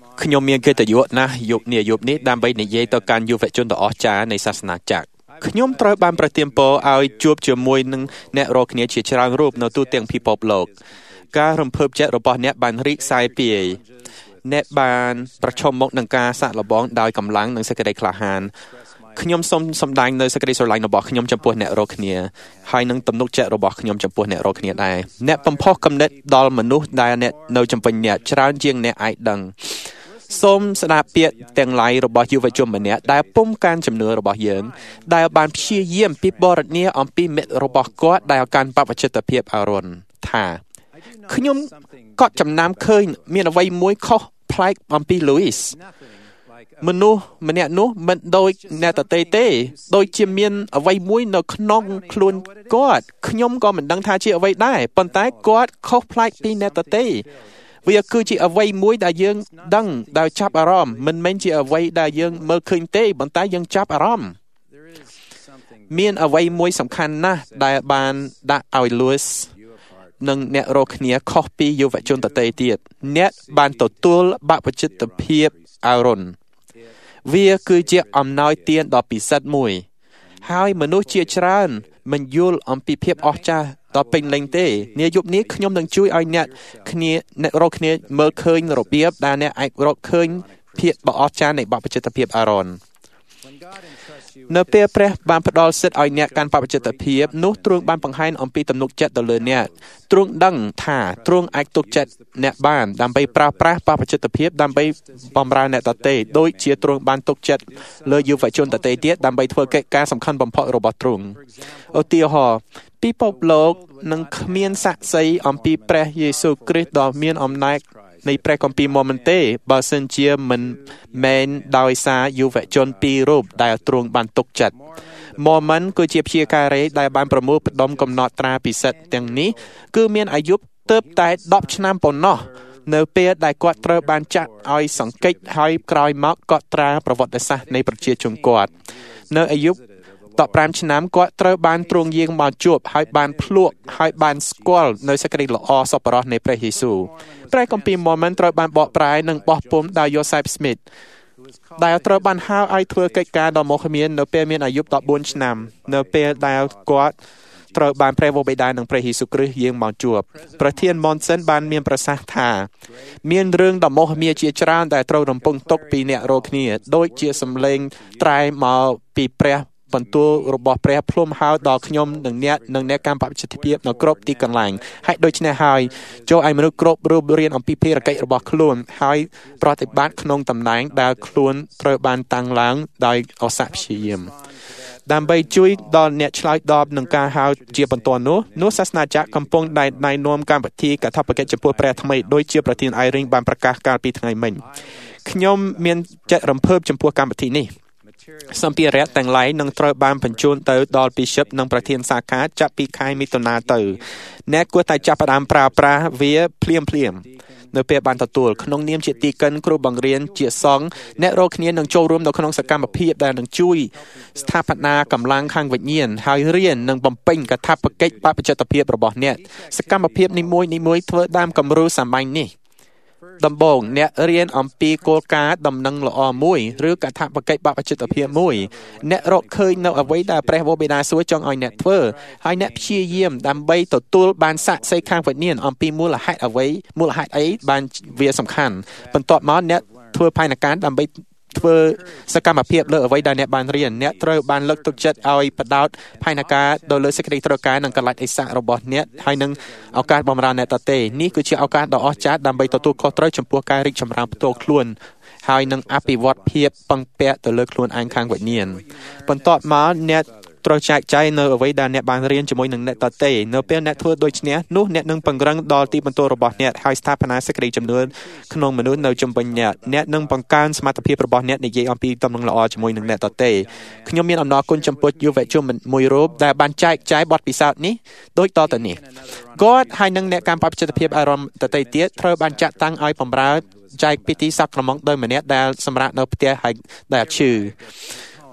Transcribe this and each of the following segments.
ខ្ញុំមានកិត្តិយសណាស់យប់នេះដើម្បីនិយាយទៅកាន់យុវជនដ៏អស្ចារ្យនៃសាសនាចាក់ខ្ញុំត្រូវបានប្រទានពរឲ្យជួបជាមួយនឹងអ្នករាល់គ្នាជាច្រើនរូបនៅទូទាំងពិភពលោកការរំភើបចិត្តរបស់អ្នកបានរីកសាយភាយអ្នកបានប្រឈមមុខនឹងការសាកល្បងដោយកម្លាំងនិងសេចក្តីក្លាហានខ្ញុំសូមសម្ដែងនៅសេចក្តីស្រឡាញ់របស់ខ្ញុំចំពោះអ្នករាល់គ្នាហើយនឹងទំនុកចិត្តរបស់ខ្ញុំចំពោះអ្នករាល់គ្នាដែរអ្នកបំផុសគំនិតដល់មនុស្សដែលអ្នកនៅជំនាញអ្នកច្រើនជាងអ្នកអាចដឹងសូមស្ដាប់ពាក្យទាំងឡាយរបស់យុវជនម្នាក់ដែលពុំកាន់ជំនឿរបស់យើងដែលបានព្យាយាមពិពណ៌នាអំពីមិត្តរបស់គាត់ដែលកាន់បព្វជិតភាពអរុណថាខ្ញុំក៏ចំណាំឃើញមានអ្វីមួយខុសប្លែកអំពី Louis មនុស្សម្នាក់នោះមិនដូចអ្នកដទៃទេដូចជាមានអ្វីមួយនៅក្នុងខ្លួនគាត់ខ្ញុំក៏មិនដឹងថាជាអ្វីដែរប៉ុន្តែគាត់ខុសប្លែកពីអ្នកដទៃវាគឺជាអ្វីមួយដែលយើងដឹងដែលចាប់អារម្មណ៍មិនមែនជាអ្វីដែលយើងមើលឃើញទេប៉ុន្តែយើងចាប់អារម្មណ៍មានអ្វីមួយសំខាន់ណាស់ដែលបានដាក់ឲ្យ Louis និងអ្នករកគ្នាខុសពីយុវជនដទៃទៀតអ្នកបានទទួលបព្វជិតភាពអរុណវាគឺជាអំណោយទានដ៏ពិសិដ្ឋមួយហើយមនុស្សជាច្រើនមិនយល់អំពីភាពអស្ចារ្យដ៏ពេញលេញទេនាយប់នេះខ្ញុំនឹងជួយឲ្យអ្នករកគ្នាមើលឃើញរបៀបដែលអ្នកអាចរកឃើញភាពដ៏អស្ចារ្យនៃបព្វជិតភាពអរុណនៅពេលព្រះបានផ្ដល់សិទ្ធិឲ្យអ្នកកាន់បព្វជិតភាពនោះទ្រង់បានបង្ហាញអំពីទំនុកចិត្តទៅលើអ្នកទ្រង់ដឹងថាទ្រង់អាចទុកចិត្តអ្នកបានដើម្បីប្រើប្រាស់បព្វជិតភាពដើម្បីបម្រើអ្នកដទៃដូចជាទ្រង់បានទុកចិត្តលើយុវជនដទៃទៀតដើម្បីធ្វើកិច្ចការសំខាន់បំផុតរបស់ទ្រង់ឧទាហរណ៍ពិភពលោកនឹងគ្មានសាក្សីអំពីព្រះយេស៊ូវគ្រីស្ទដ៏មានអំណាចនៃព្រះគម្ពីរម៉ូមិនទេបើសិនជាមិនមែនដោយសារយុវជនពីររូបដែលទ្រង់បានទុកចិត្តម៉ូមិនគឺជាព្យាការីដែលបានប្រមូលផ្ដុំកំណត់ត្រាពិសិដ្ឋទាំងនេះគឺមានអាយុទើបតែ10ឆ្នាំប៉ុណ្ណោះនៅពេលដែលគាត់ត្រូវបានចាក់ឲ្យសង្កេតហើយក្រោយមកកត់ត្រាប្រវត្តិសាស្ត្រនៃប្រជាជនគាត់នៅអាយុ15ឆ្នាំគាត់ត្រូវបានទ្រង់យាងមកជួបហើយបានភ្លក្សហើយបានស្គាល់នៅសេចក្តីល្អសប្បុរសនៃព្រះយេស៊ូវព្រះគម្ពីរម៉ូមិនត្រូវបានបកប្រែនិងបោះពុម្ពដោយ Joseph Smith ដែលត្រូវបានហៅឲ្យធ្វើកិច្ចការដ៏មហិមានៅពេលមានអាយុ14ឆ្នាំនៅពេលដែលគាត់ត្រូវបានព្រះវរបិតានិងព្រះយេស៊ូវគ្រីស្ទយាងមកជួបប្រធាន Monson បានមានប្រសាសន៍ថាមានរឿងដ៏មហិមាជាច្រើនដែលត្រូវរំពឹងទុកពីអ្នករាល់គ្នាដូចជាសម្លេងត្រែមកពីព្រះបន្ទូលរបស់ព្រះភ្លុំហៅដល់ខ្ញុំនិងអ្នកកម្មបព្វជិតភាពនៅគ្រប់ទីកន្លែងហើយដូច្នេះហើយចូលឲ្យមនុស្សគ្រប់រូបរៀនអំពីភារកិច្ចរបស់ខ្លួនហើយប្រតិបត្តិក្នុងតំណែងដែលខ្លួនត្រូវបានតាំងឡើងដោយអសព្យាយាមដើម្បីជួយដល់អ្នកឆ្លើយតបនឹងការហៅជាបន្ទាន់នោះសាសនាចក្រកំពុងណែនាំកម្មវិធីកាតព្វកិច្ចចំពោះព្រះថ្មីដោយជាប្រធាន Irene បានប្រកាសកាលពីថ្ងៃមិញខ្ញុំមានចិត្តរំភើបចំពោះកម្មវិធីនេះសម្ភារៈទាំងឡាយនឹងត្រូវបានបញ្ជូនទៅដល់ Bishop និងប្រធានសាខាចាប់ពីខែមិថុនាទៅអ្នកគួរតែចាប់ផ្ដើមប្រើប្រាស់វាភ្លាមនៅពេលបានទទួលក្នុងនាមជាទីកិនគ្រូបង្រៀនជាសង្ឃអ្នករាល់គ្នានឹងចូលរួមនៅក្នុងសកម្មភាពដែលនឹងជួយស្ថាបនាកម្លាំងខាងវិញ្ញាណហើយរៀននិងបំពេញកាតព្វកិច្ចបព្វជិតភាពរបស់អ្នកសកម្មភាពនីមួយៗធ្វើតាមគំរូសាមញ្ញនេះដំបូងអ្នករៀនអំពីគោលការណ៍ដំណឹងល្អមួយឬកាតព្វកិច្ចបព្វជិតភាពមួយអ្នករកឃើញនៅអ្វីដែលព្រះវរបិតាសួរចង់ឲ្យអ្នកធ្វើហើយអ្នកព្យាយាមដើម្បីទទួលបានសាក្សីខាងវិញ្ញាណអំពីមូលហេតុអីបានវាសំខាន់បន្ទាប់មកអ្នកធ្វើផែនការដើម្បីធ្វើសកម្មភាពលើអ្វីដែលអ្នកបានរៀនអ្នកត្រូវបានលើកទឹកចិត្តឲ្យបដោតផែនការទៅលើសេចក្តីត្រូវការនិងកលិចអិសៈរបស់អ្នកហើយនឹងឱកាសបម្រើអ្នកដទៃនេះគឺជាឱកាសដ៏អស្ចារ្យដើម្បីទទួលខុសត្រូវចំពោះការរីកចម្រើនផ្ទាល់ខ្លួនហើយនឹងអភិវឌ្ឍភាពពឹងពាក់ទៅលើខ្លួនឯងខាងវិញ្ញាណបន្ទាប់មកអ្នកត្រូវចែកចាយនៅអ្វីដែលអ្នកបានរៀនជាមួយនឹងអ្នកដទៃនៅពេលអ្នកធ្វើដូច្នេះនោះអ្នកនឹងពង្រឹងដល់ទីបន្ទាល់របស់អ្នកហើយស្ថាបនាសេចក្តីជំនឿក្នុងមនុស្សនៅជុំវិញអ្នកនឹងបង្កើនសមត្ថភាពរបស់អ្នកនិយាយអំពីតំណែងល្អជាមួយនឹងអ្នកដទៃខ្ញុំមានអំណរគុណចំពោះយុវជនមួយរូបដែលបានចែកចាយបទពិសោធន៍នេះដូចតទៅនេះគាត់ហើយនឹងអ្នកកម្មបព្វជិតភាពអារម្មណ៍ដទៃទៀតត្រូវបានចាត់តាំងឲ្យបម្រើចែកពិធីសក្តិក្រមុំដោយម្នាក់ដែលសម្រាប់នៅផ្ទះហើយដែលឈឺ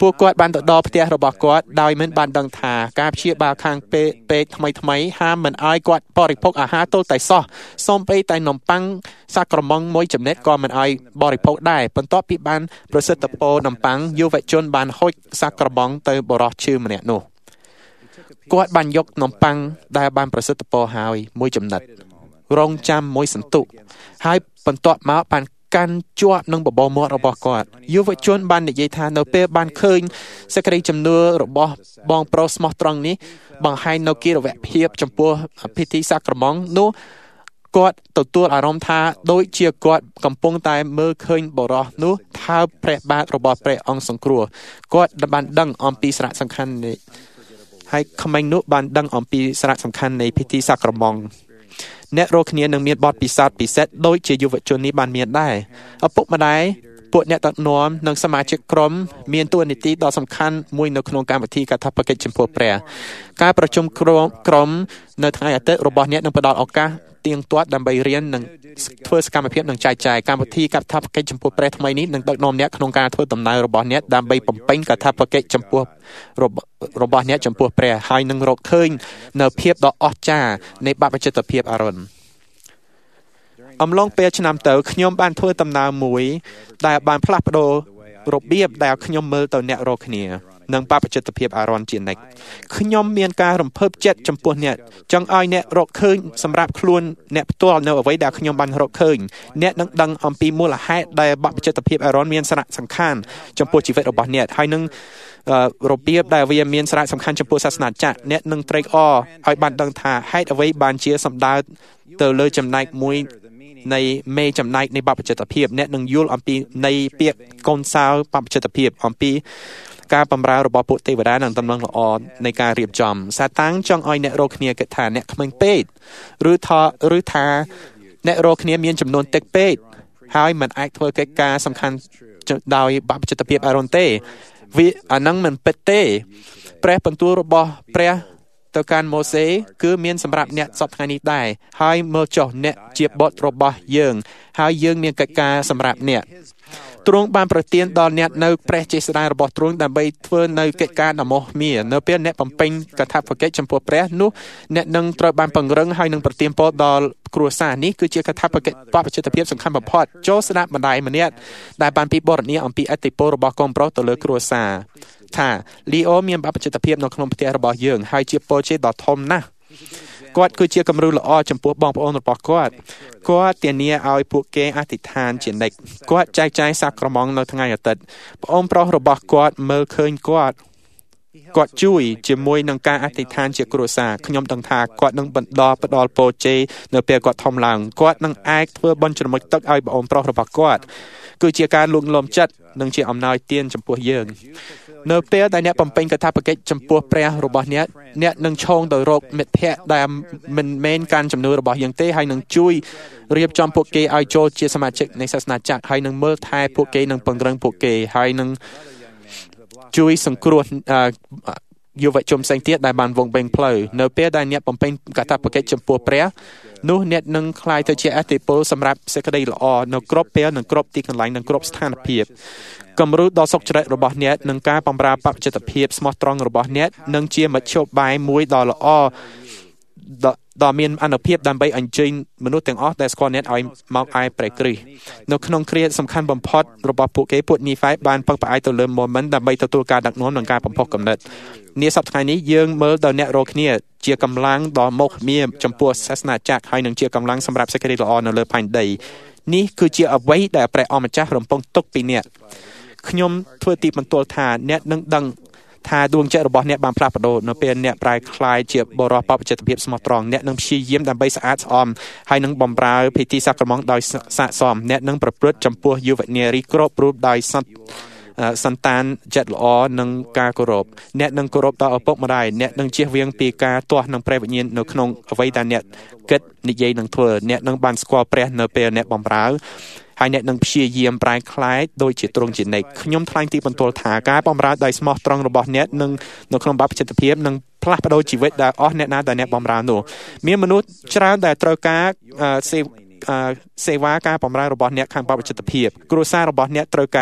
ពួកគាត់បានទៅដល់ផ្ទះរបស់គាត់ដោយមិនបានដឹងថាការព្យាបាលខាងពេទ្យថ្មីហាមមិនឲ្យគាត់បរិភោគអាហារទល់តែសោះសូម្បីតែនំប៉័ងសាក្រមង់មួយចំណិតក៏មិនឲ្យបរិភោគដែរបន្ទាប់ពីបានប្រសិទ្ធពរនំប៉័ងយុវជនបានហុចសាក្រមង់ទៅបរិសឈឺម្នាក់នោះគាត់បានយកនំប៉័ងដែលបានប្រសិទ្ធពរហើយមួយចំណិតរងចាំមួយសន្ទុះហើយបន្ទាប់មកបានកាន់ជាប់នឹងបបោមាត់របស់គាត់យុវជនបាននិយាយថានៅពេលបានឃើញសេចក្តីជំនឿរបស់បងប្រុសស្មោះត្រង់នេះបង្ហាញនៅគិរវភាពចំពោះពិធីសាក្រមង់នោះគាត់ទទួលអារម្មណ៍ថាដូចជាគាត់កំពុងតែមើលឃើញបរិសនោះថើបព្រះបាទរបស់ព្រះអង្គសង្គ្រោះគាត់បានដឹងអំពីសារៈសំខាន់នេះហើយក្មេងនោះបានដឹងអំពីសារៈសំខាន់នៃពិធីសាក្រមង់អ្នករកគ្នានឹងមានបទពិសោធន៍ពិសេសដូចជាយុវជននេះបានមានដែរឪពុកម្ដាយពួកអ្នកដឹកនាំនិងសមាជិកក្រុមមានតួនាទីដ៏សំខាន់មួយនៅក្នុងកម្មវិធីកាតព្វកិច្ចចំពោះព្រះការប្រជុំក្រុមនៅថ្ងៃអាទិត្យរបស់អ្នកនឹងផ្ដល់ឱកាសទៀងទាត់ដើម្បីរៀននិងធ្វើសកម្មភាពនិងចែកចាយកម្មវិធីកាតព្វកិច្ចចំពោះព្រះថ្មីនេះនឹងដឹកនាំអ្នកក្នុងការធ្វើដំណើររបស់អ្នកដើម្បីបំពេញកាតព្វកិច្ចចំពោះរបស់អ្នកចំពោះព្រះហើយនឹងរកឃើញនៅភាពដ៏អស្ចារ្យនៃបព្វជិតភាពអារ៉ុនអំឡុងពេលឆ្នាំទៅខ្ញុំបានធ្វើដំណើរមួយដែលបានផ្លាស់ប្ដូររបៀបដែលខ្ញុំមើលទៅអ្នករកគ្នានិងបព្វជិតភាពអារ៉ុនជានិច្ចខ្ញុំមានការរំភើបចិត្តចំពោះអ្នកចង់ឲ្យអ្នករកឃើញសម្រាប់ខ្លួនអ្នកផ្ទាល់នៅអ្វីដែលខ្ញុំបានរកឃើញអ្នកនឹងដឹងអំពីមូលហេតុដែលបព្វជិតភាពអារ៉ុនមានសារៈសំខាន់ចំពោះជីវិតរបស់អ្នកហើយនឹងរបៀបដែលវាមានសារៈសំខាន់ចំពោះសាសនាចាស់អ្នកនឹងត្រេកអរឲ្យបានដឹងថាហេតុអ្វីបានជាសម្ដៅទៅលើចំណែកមួយនៃមេចំណែកនៃបព្វជិតភាពអ្នកនឹងយល់អំពីនៃពាក្យកូនសោបព្វជិតភាពអំពីការបម្រើរបស់ពួកទេវតានិងតំណែងល្អនៃការរៀបចំសាតាំងចង់ឲ្យអ្នករកគ្នាគិតថាអ្នកក្មេងពេកឬថាអ្នករកគ្នាមានចំនួនតិចពេកហើយមិនអាចធ្វើកិច្ចការសំខាន់ដោយបព្វជិតភាពអារ៉ុនទេវាអានឹងមិនពិតទេព្រះបន្ទូលរបស់ព្រះទៅកាន់ម៉ូសេគឺមានសម្រាប់អ្នកសពថ្ងៃនេះដែរហើយមើលចុះអ្នកជាបុត្ររបស់យើងហើយយើងមានកិច្ចការសម្រាប់អ្នកទ្រង់បានប្រទានដល់អ្នកនៅព្រះចេស្តារបស់ទ្រង់ដើម្បីធ្វើនៅកិច្ចការដ៏មោះមាសនៅពេលអ្នកបំពេញកាតព្វកិច្ចចំពោះព្រះនោះអ្នកនឹងត្រូវបានពង្រឹងហើយនឹងប្រទានពរដល់គ្រួសារនេះគឺជាកាតព្វកិច្ចបព្វជិតភាពសំខាន់បំផុតចូលស្ដាប់ម្ដាយម្នាក់ដែលបានពិពណ៌នាអំពីឥទ្ធិពលរបស់កូនប្រុសទៅលើគ្រួសារថាលីអូមានបព្វជិតភាពនៅក្នុងផ្ទះរបស់យើងហើយជាពរជ័យដ៏ធំណាស់គាត់គឺជាគំរូល្អចំពោះបងប្អូនរបស់គាត់ធានាឲ្យពួកគេអធិដ្ឋានជានិច្ចគាត់ចែកចាយសាក្រមង់នៅថ្ងៃអាទិត្យបងប្រុសរបស់គាត់មើលឃើញគាត់ជួយជាមួយនឹងការអធិដ្ឋានជាគ្រួសារខ្ញុំដឹងថាគាត់នឹងផ្ដល់ពរជ័យនៅពេលគាត់ធំឡើងគាត់នឹងអាចធ្វើបុណ្យជ្រមុជទឹកឲ្យបងប្រុសរបស់គាត់គឺជាការលួងលោមចិត្តនិងជាអំណោយទានចំពោះយើងនៅពេលដែលអ្នកបំពេញកាតព្វកិច្ចចំពោះព្រះរបស់អ្នកនឹងឈោងទៅរកមិត្តភ័ក្តិដែលមិនមែនការជំនឿរបស់យើងទេហើយនឹងជួយរៀបចំពួកគេឲ្យចូលជាសមាជិកនៃសាសនាចាស់ហើយនឹងមើលថែពួកគេនឹងពង្រឹងពួកគេហើយនឹងជួយសង្គ្រោះយុវជនផ្សេងទៀតដែលបានវង្វេងផ្លូវនៅពេលដែលអ្នកបំពេញកាតព្វកិច្ចចំពោះព្រះនោះអ្នកនឹងក្លាយទៅជាអតិពលសម្រាប់សេចក្តីល្អនៅគ្រប់ពេលនិងគ្រប់ទីកន្លែងនិងគ្រប់ស្ថានភាពគំរូដ៏សុចរិតរបស់អ្នកនិងការបម្រើបព្វជិតភាពស្មោះត្រង់របស់អ្នកនឹងជាមធ្យោបាយមួយដ៏ល្អដ៏មានអានុភាពដើម្បីអញ្ជើញមនុស្សទាំងអស់ដែលស្គាល់អ្នកឲ្យមកឯព្រះគ្រីស្ទនៅក្នុងគ្រាសំខាន់បំផុតរបស់ពួកនីហ្វៃបានពឹងផ្អែកទៅលើម៉ូមិនដើម្បីទទួលការដឹកនាំនិងការបំផុសគំនិតនាសប្តាហ៍នេះយើងមើលដល់អ្នករកគ្នាជាកម្លាំងដ៏មោហមាចំពោះសាសនាចាស់ហើយនឹងជាកម្លាំងសម្រាប់សេចក្តីល្អនៅលើផែនដីនេះគឺជាអ្វីដែលព្រះអម្ចាស់រំពឹងទុកពីអ្នកខ្ញុំធ្វើទីបន្ទាល់ថាអ្នកនឹងដឹងថាដួងចិត្តរបស់អ្នកបានផ្លាស់ប្ដូរនៅពេលអ្នកប្រែក្លាយជាបរិបទបព្វជិតភាពស្មោះត្រង់អ្នកនឹងព្យាយាមដើម្បីស្អាតស្អំហើយនឹងបម្រើពិធីសាក្រមង់ដោយស័ក្តិសមអ្នកនឹងប្រព្រឹត្តចំពោះយុវនារីគ្រប់រូបដោយសន្តានចិត្តល្អនិងការគោរពអ្នកនឹងគោរពដល់ឪពុកម្ដាយអ្នកនឹងជៀសវាងពីការទាស់នឹងព្រះវិញ្ញាណនៅក្នុងអ្វីដែលអ្នកគិតនិយាយនឹងធ្វើអ្នកនឹងបានស្គាល់ព្រះនៅពេលអ្នកបម្រើហើយអ្នកនឹងព្យាយាមប្រែក្លាយដូចជាទ្រង់ជានិច្ចខ្ញុំថ្លែងទីបន្ទាល់ថាការបម្រើដោយស្មោះត្រង់របស់អ្នកនឹងនៅក្នុងបព្វជិតភាពនឹងផ្លាស់ប្ដូរជីវិតដែលអស់អ្នកណាដែលអ្នកបម្រើនោះមានមនុស្សច្រើនដែលត្រូវការសេវាការបម្រើរបស់អ្នកខាងបព្វជិតភាពគ្រួសាររបស់អ្នកត្រូវការអ្នក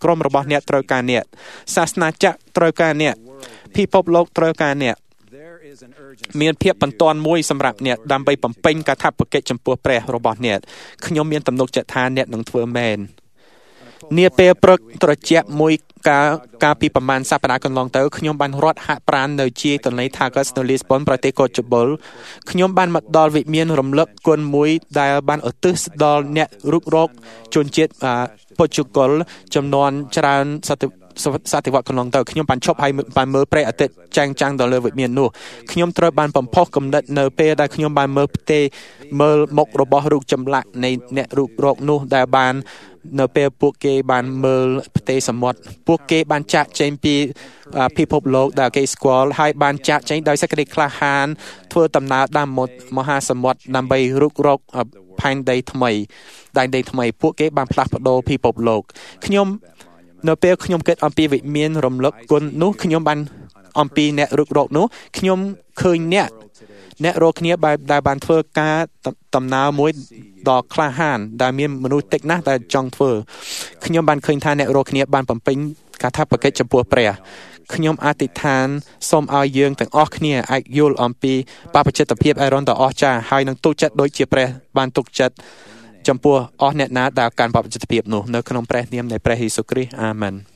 ក្រុមរបស់អ្នកត្រូវការអ្នកសាសនាចក្រត្រូវការអ្នកពិភពលោកត្រូវការអ្នកមានភាពបន្ទាន់មួយសម្រាប់អ្នកដើម្បីបំពេញកាតព្វកិច្ចចំពោះព្រះរបស់អ្នកខ្ញុំមានទំនុកចិត្តថាអ្នកនឹងធ្វើមែននាពេលព្រឹកត្រជាក់មួយកាលពីប្រមាណសប្តាហ៍កន្លងទៅខ្ញុំបានរត់ហាត់ប្រាណនៅជាទន្លេ Tagus នៅ Lisbon ប្រទេសកូតជបុលខ្ញុំបានមកដល់វិមានរំលឹកគុណមួយដែលបានឧទ្ទិសដល់អ្នករុករកជនជាតិប៉ូទុយហ្គាល់ចំនួនច្រើនសតវត្សកន្លងទៅខ្ញុំបានឈប់ហើយបានមើលព្រះអាទិត្យចាំងដល់លើវិមាននោះខ្ញុំត្រូវបានបំផុសគំនិតនៅពេលដែលខ្ញុំបានមើលមុខរបស់រូបចម្លាក់នៃអ្នករុករកនោះដែលបាននៅពេលពួកគេបានមើលផ្ទៃសមុទ្រពួកគេបានចាក់ចេញពីពិភពលោកដែលគេស្គាល់ហើយបានចាក់ចេញដោយសេចក្តីក្លាហានធ្វើដំណើរតាមមហាសមុទ្រដើម្បីរុករកផែនដីថ្មីពួកគេបានផ្លាស់ប្ដូរពិភពលោកនៅពេលខ្ញុំគិតអំពីវិមានរំលឹកគុណនោះខ្ញុំបានអំពីអ្នករុករកនោះខ្ញុំឃើញអ្នករកគ្នាដែលបានធ្វើការដំណើរមួយដ៏ក្លាហានដែលមានមនុស្សតិចណាស់ដែលចង់ធ្វើខ្ញុំបានឃើញថាអ្នករកគ្នាបានបំពេញកាតព្វកិច្ចចំពោះព្រះខ្ញុំអធិដ្ឋានសូមឲ្យយើងទាំងអស់គ្នាអាចយល់អំពីបព្វជិតភាពអេរ៉ុនដ៏អស្ចារ្យហើយនឹងទុកចិត្តដូចជាព្រះបានទុកចិត្តចំពោះអស់អ្នកណាដែលកាន់បព្វជិតភាពនោះនៅក្នុងព្រះនាមនៃព្រះយេស៊ូវគ្រីស្ទអាមែន